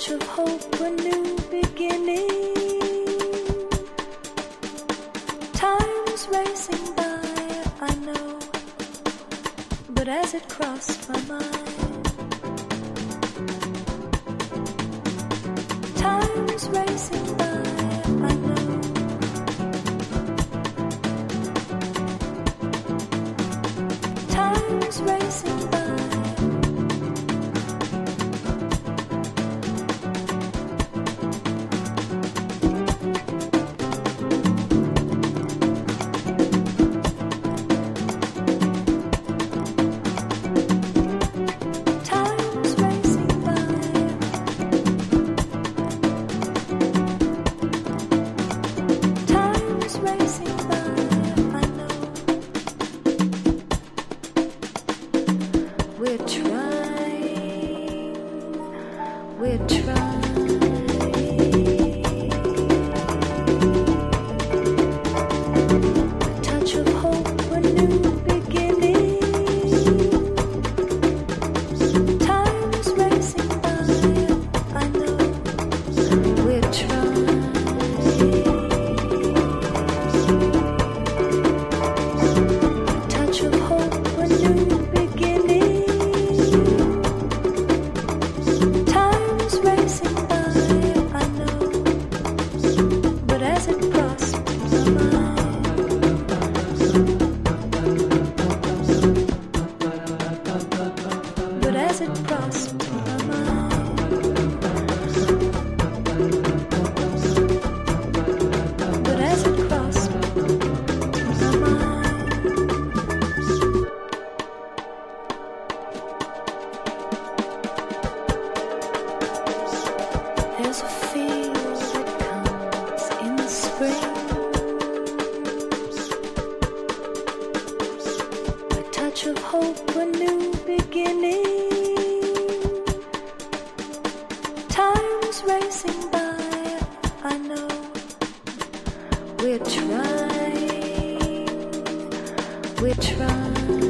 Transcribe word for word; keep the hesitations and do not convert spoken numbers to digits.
touch of hope, a new beginning. Time's racing by, I know, but as it crossed my mind, time's racing by, I know. Time's racing by. We're trying, we're trying. A touch of hope, a new beginning. Time's racing by, I know. We're trying. A touch of hope, a new beginning. As it crossed my mind, but as it crossed my mind, there's a feel that comes in the spring, a touch of hope, a new beginning. Time's racing by, I know. We're trying, we're trying.